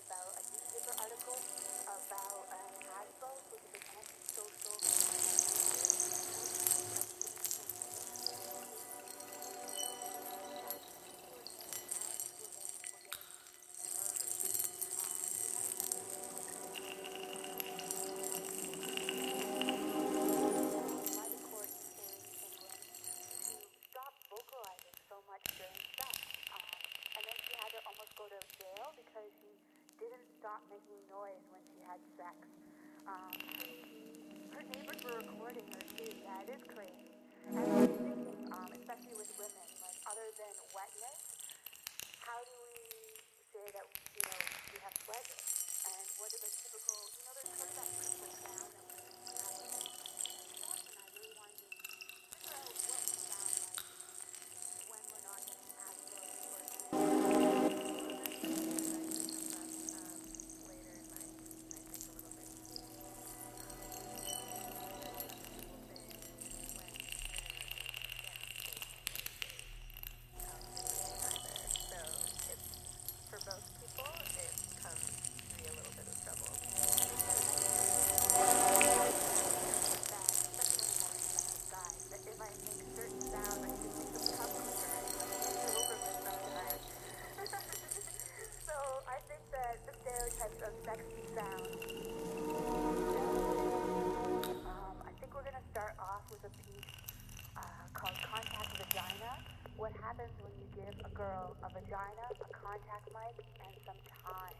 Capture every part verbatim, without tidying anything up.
about a newspaper article about um, Hasbro, which is an anti-social movement. By the courts in England to stop vocalizing so much during sex. Um, and then she had to almost go to jail because she didn't stop making noise when she had sex. Um, her neighbors were recording her too. Yeah, it is crazy. And I was thinking, um, especially with women, like other than wetness, how do we say that, you know, we have pleasure? And what are the typical, you know, there's sort of that creature sound that we have in our stuff, and I really wanted to figure out what we sound like when we're not getting Hasbro or of sexy sound. Um, I think we're going to start off with a piece uh, called Contact Vagina. What happens when you give a girl a vagina, a contact mic, and some time?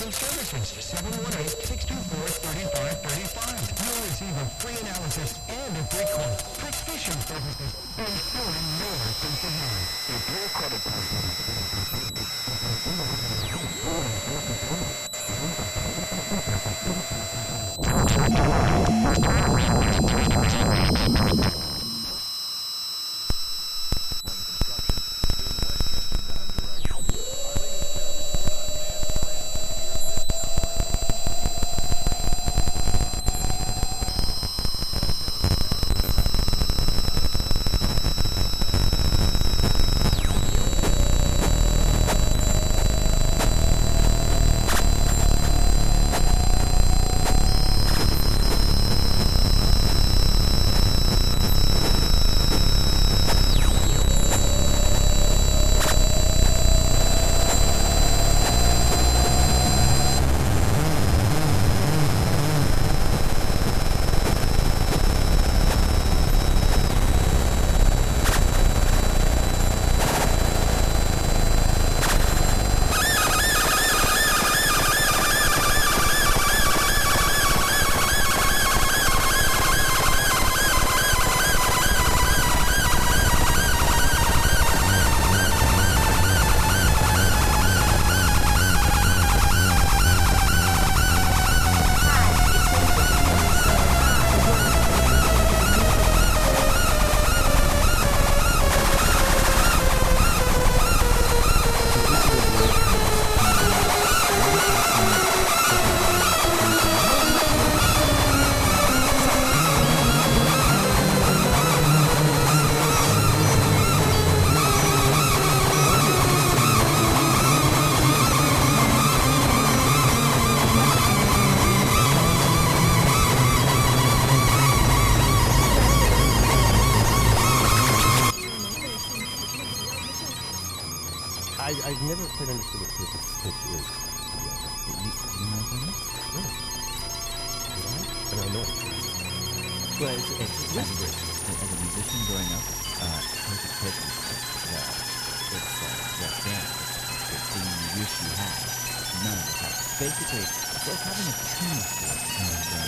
Inspection Services, seven one eight, six two four, three five three five. You'll receive a free analysis and a free quote. Precision Services, ensuring your peace of mind. If your credit card I, I've never quite understood what pitch, pitch is. Yeah. You, you know what that is? No. Did I? I don't know. Well, it's, it's, it's whispering. As, as a musician growing up, uh, perfect pitch is uh, it's uh, that dance. It's the thing you wish you had. None of us have. Basically, it's like having a tune for it. And, uh,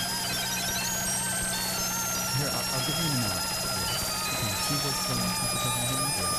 here, I'll, I'll give you an analogy. Can you see this uh, complication here? Yeah.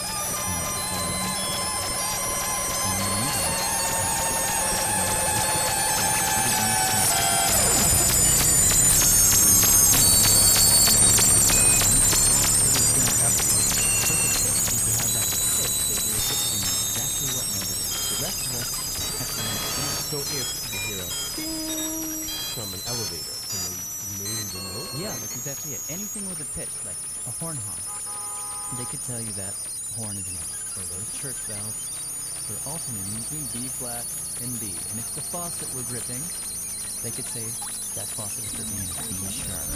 So if you hear a ding from an elevator, can they name the note? Yeah, that's exactly it. Anything with a pitch, like a horn honk, they could tell you that horn is low. Or those church bells, they're alternating between B flat and B. And if the faucet were dripping, they could say that faucet is dripping in B sharp.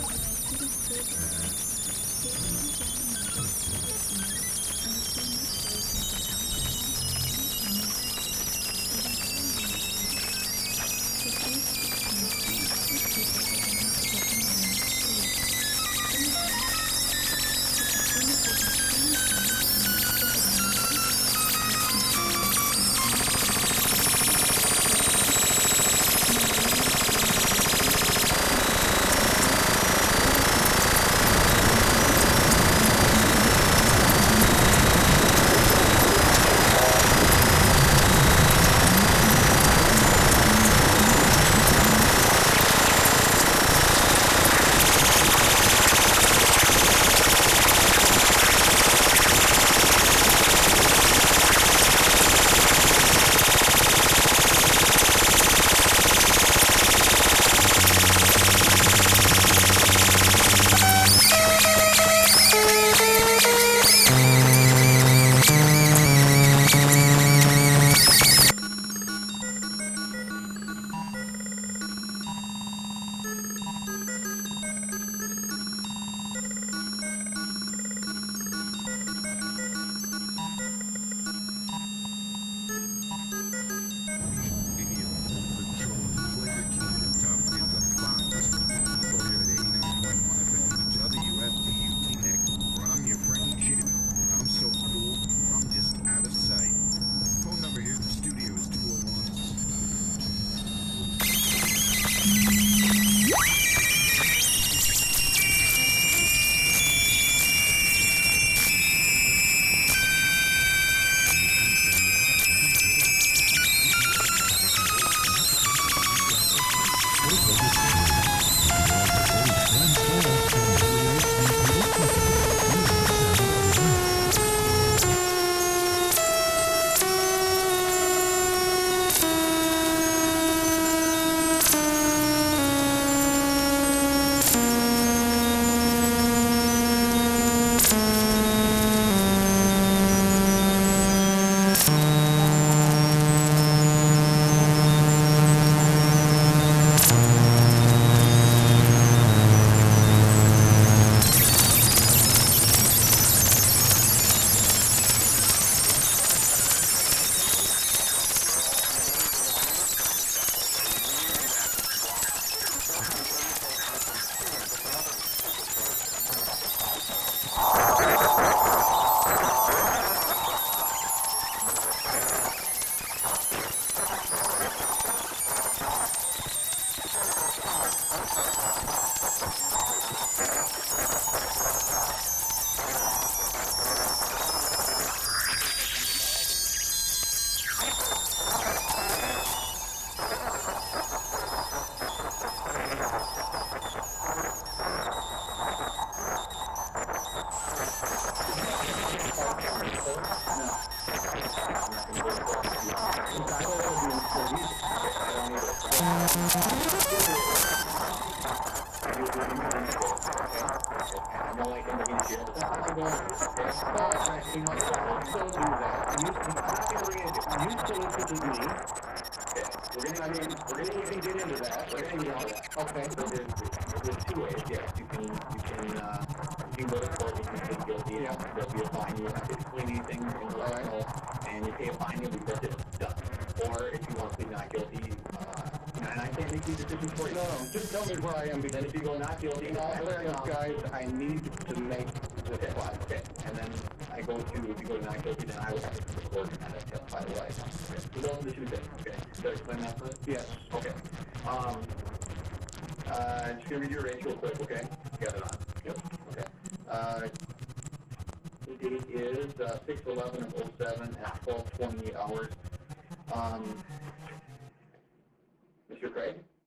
don't like him against you. That's not going to go in. Okay? You know, so I'll still do that. You, I'm not going to bring it, you solicited me. Okay. We're going to, I mean, we're going to even get into that. We're going to get into that. Okay. So there's, there's two ways, yes. You can, you can, uh, you can go to court, you can plead guilty, yeah. There'll be a fine, you won't have to explain anything, you're going to know, and you pay a fine, you'll be that's it, done. Or if you want to plead not guilty, uh, you know, and I can't make these decisions for you. No, no, just tell me where I am, because if you go not guilty, no, guys, I need to make the testify. Okay, and then I go to, if you go to not guilty, then I will have to come to court and have to testify the way. Okay, so those are the two things, okay? Did I explain that first? Yes. Okay. Um, uh, just gonna read your rates real quick, okay? Got it on. Yep. Okay. Uh, the date is uh, six eleven of oh seven at twelve twenty-eight hours. Um, Mister Craig?